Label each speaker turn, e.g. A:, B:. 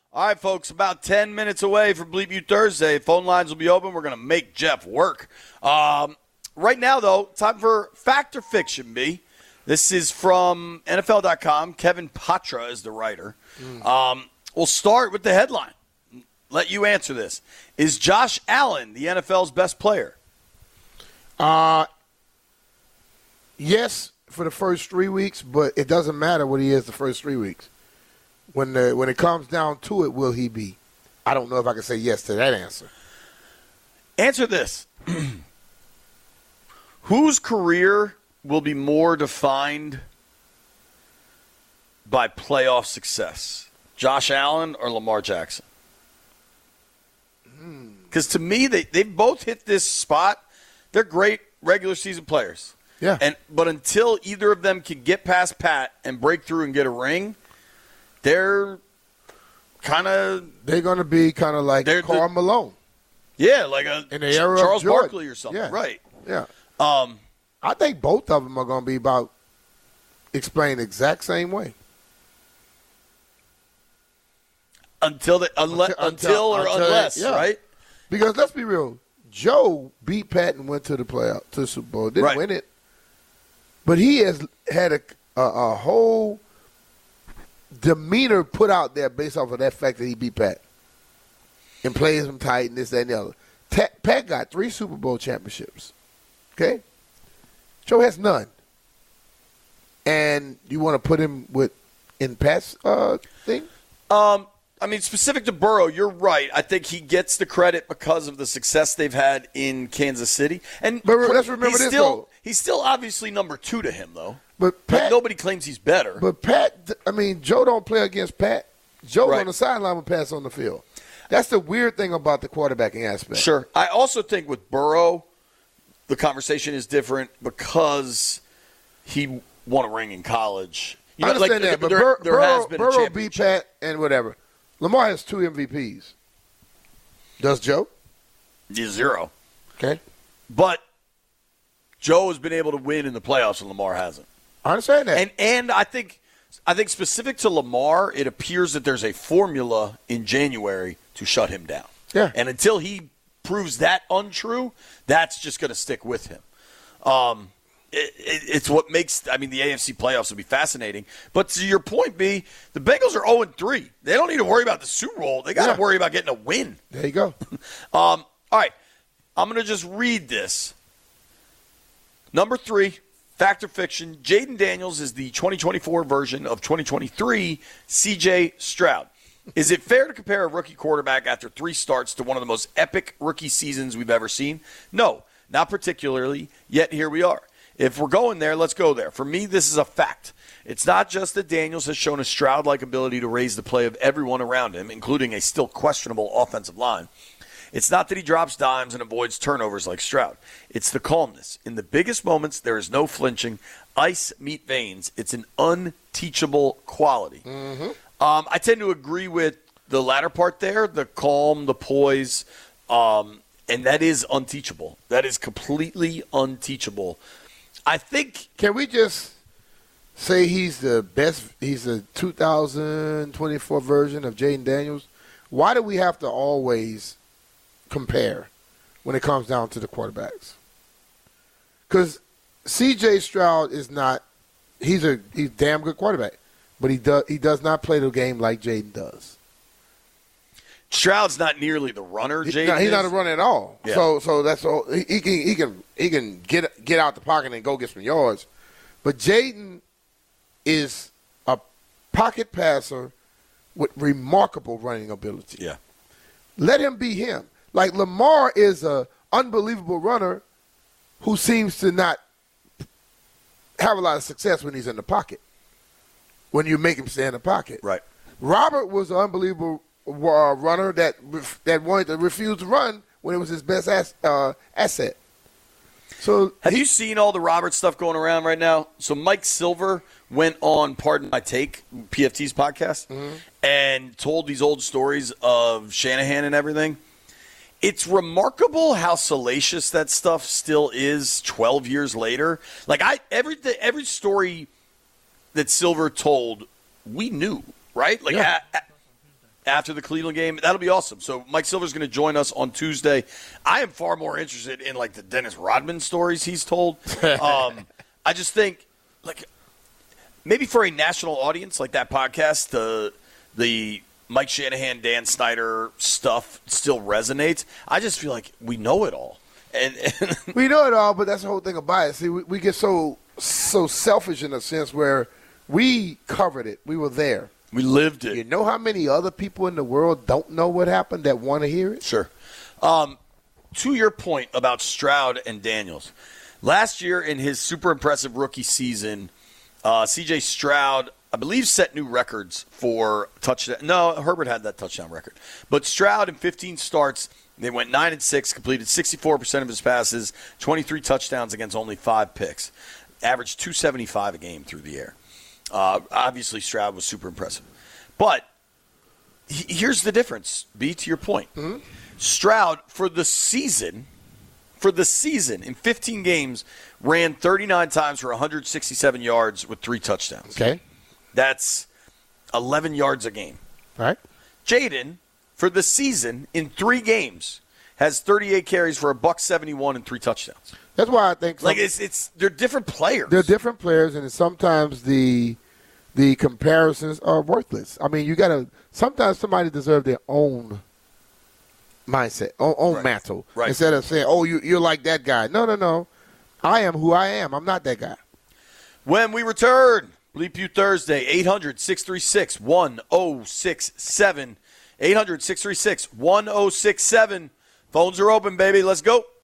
A: All right, folks, about 10 minutes away from Bleep You Thursday. Phone lines will be open. We're going to make Jeff work. Right now, though, time for Fact or Fiction, B. This is from NFL.com. Kevin Patra is the writer. We'll start with the headline. Let you answer this. Is Josh Allen the NFL's best player?
B: Yes, for the first 3 weeks, but it doesn't matter what he is the first 3 weeks. When it comes down to it, will he be? I don't know if I can say yes to that answer.
A: Answer this. Whose career will be more defined by playoff success? Josh Allen or Lamar Jackson? Because to me, they both hit this spot. They're great regular season players.
B: Yeah.
A: But until either of them can get past Pat and break through and get a ring, they're going
B: to be kind of like Karl Malone.
A: Yeah, like
B: in the era
A: Charles
B: of Jordan.
A: Barkley or something.
B: Yeah.
A: Right.
B: Yeah. I think both of them are going to be about explained the exact same way.
A: Unless,
B: yeah.
A: right?
B: Because let's be real, Joe beat Pat and went to the Super Bowl. Didn't win it, but he has had a whole demeanor put out there based off of that fact that he beat Pat and plays him tight and this, that, and the other. Pat got 3 Super Bowl championships. Okay, Joe has none, and you want to put him in Pat's thing?
A: I mean, specific to Burrow, you're right. I think he gets the credit because of the success they've had in Kansas City. But
B: let's remember this, though.
A: He's still obviously number 2 to him, though.
B: But Pat,
A: nobody claims he's better.
B: But Pat, Joe don't play against Pat. Joe's on the sideline with Pat's on the field. That's the weird thing about the quarterbacking aspect.
A: Sure. I also think with Burrow, the conversation is different because he won a ring in college.
B: I understand that, but
A: there has been a
B: Burrow beat Pat and whatever. Lamar has 2 MVPs. Does Joe?
A: He's 0.
B: Okay.
A: But Joe has been able to win in the playoffs and Lamar hasn't.
B: I understand that.
A: And I think specific to Lamar, it appears that there's a formula in January to shut him down.
B: Yeah.
A: And until he proves that untrue, that's just going to stick with him. It's what makes, the AFC playoffs will be fascinating. But to your point, B, the Bengals are 0-3. They don't need to worry about the Super Bowl. They got to worry about getting a win.
B: There you go.
A: All right. I'm going to just read this. Number 3, fact or fiction, Jaden Daniels is the 2024 version of 2023 C.J. Stroud. Is it fair to compare a rookie quarterback after 3 starts to one of the most epic rookie seasons we've ever seen? No, not particularly, yet here we are. If we're going there, let's go there. For me, this is a fact. It's not just that Daniels has shown a Stroud-like ability to raise the play of everyone around him, including a still questionable offensive line. It's not that he drops dimes and avoids turnovers like Stroud. It's the calmness. In the biggest moments, there is no flinching. Ice meet veins. It's an unteachable quality.
B: Mm-hmm.
A: I tend to agree with the latter part there, the calm, the poise, and that is unteachable. That is completely unteachable. I think.
B: Can we just say he's the best? He's the 2024 version of Jaden Daniels. Why do we have to always compare when it comes down to the quarterbacks? Because C.J. Stroud is not. He's a damn good quarterback, but he does not play the game like Jaden does.
A: Stroud's not nearly the runner. Jaden
B: he's
A: is.
B: not a runner at all.
A: Yeah.
B: So that's all. He can get out the pocket and go get some yards, but Jaden is a pocket passer with remarkable running ability.
A: Yeah.
B: Let him be him. Like Lamar is a unbelievable runner who seems to not have a lot of success when he's in the pocket. When you make him stay in the pocket.
A: Right.
B: Robert was an unbelievable runner that wanted to refuse to run when it was his best asset. So
A: have you seen all the Robert stuff going around right now? So Mike Silver went on Pardon My Take, PFT's podcast, and told these old stories of Shanahan and everything. It's remarkable how salacious that stuff still is 12 years later. Like every story that Silver told, we knew, right? Like after the Cleveland game. That'll be awesome. So Mike Silver's going to join us on Tuesday. I am far more interested in like the Dennis Rodman stories he's told. I just think like maybe for a national audience like that podcast, the Mike Shanahan, Dan Snyder stuff still resonates. I just feel like we know it all. And
B: we know it all, but that's the whole thing about it. See, we get so selfish in a sense where we covered it. We were there.
A: We lived it.
B: You know how many other people in the world don't know what happened that want to hear it?
A: Sure. To your point about Stroud and Daniels, last year in his super impressive rookie season, C.J. Stroud, I believe, set new records for touchdown. No, Herbert had that touchdown record. But Stroud in 15 starts, they went 9-6, completed 64% of his passes, 23 touchdowns against only 5 picks. Averaged 275 a game through the air. Obviously, Stroud was super impressive. But here's the difference, B, to your point.
B: Mm-hmm.
A: Stroud, for the season, in 15 games, ran 39 times for 167 yards with 3 touchdowns.
B: Okay.
A: That's 11 yards a game.
B: All right.
A: Jaden, for the season, in 3 games, has 38 carries for $171 and 3 touchdowns.
B: That's why I think
A: they're different players.
B: They're different players, and sometimes the comparisons are worthless. I mean, sometimes somebody deserves their own mindset, own mantle, instead of saying, "Oh, you're like that guy." No. I am who I am. I'm not that guy.
A: When we return, Bleep You Thursday, 800-636-1067. 800-636-1067. Phones are open, baby. Let's go.